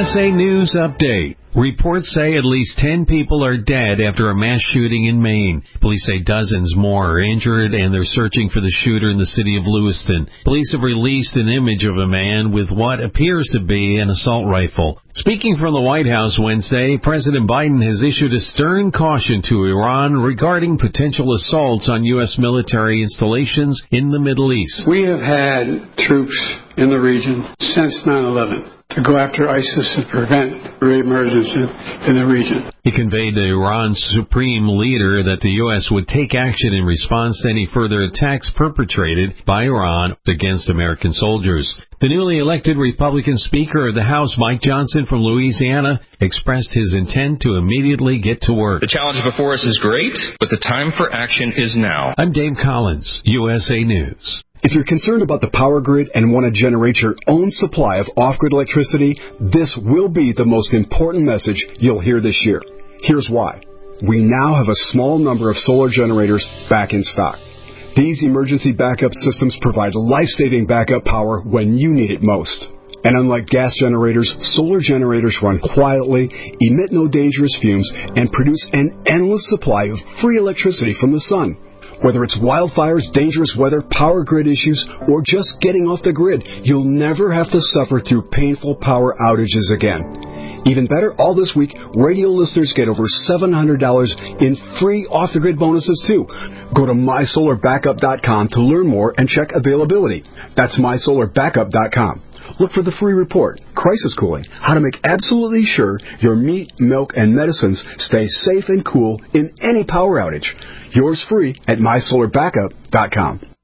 USA News Update. Reports say at least 10 people are dead after a mass shooting in Maine. Police say dozens more are injured, and they're searching for the shooter in the city of Lewiston. Police have released an image of a man with what appears to be an assault rifle. Speaking from the White House Wednesday, President Biden has issued a stern caution to Iran regarding potential assaults on U.S. military installations in the Middle East. We have had troops in the region since 9/11 to go after ISIS and prevent re-emergence in the region. He conveyed to Iran's supreme leader that the U.S. would take action in response to any further attacks perpetrated by Iran against American soldiers. The newly elected Republican Speaker of the House, Mike Johnson from Louisiana, expressed his intent to immediately get to work. The challenge before us is great, but the time for action is now. I'm Dave Collins, USA News. If you're concerned about the power grid and want to generate your own supply of off-grid electricity, this will be the most important message you'll hear this year. Here's why. We now have a small number of solar generators back in stock. These emergency backup systems provide life-saving backup power when you need it most. And unlike gas generators, solar generators run quietly, emit no dangerous fumes, and produce an endless supply of free electricity from the sun. Whether it's wildfires, dangerous weather, power grid issues, or just getting off the grid, you'll never have to suffer through painful power outages again. Even better, all this week, radio listeners get over $700 in free off-the-grid bonuses, too. Go to MySolarBackup.com to learn more and check availability. That's MySolarBackup.com. Look for the free report, Crisis Cooling, how to make absolutely sure your meat, milk, and medicines stay safe and cool in any power outage. Yours free at MySolarBackup.com.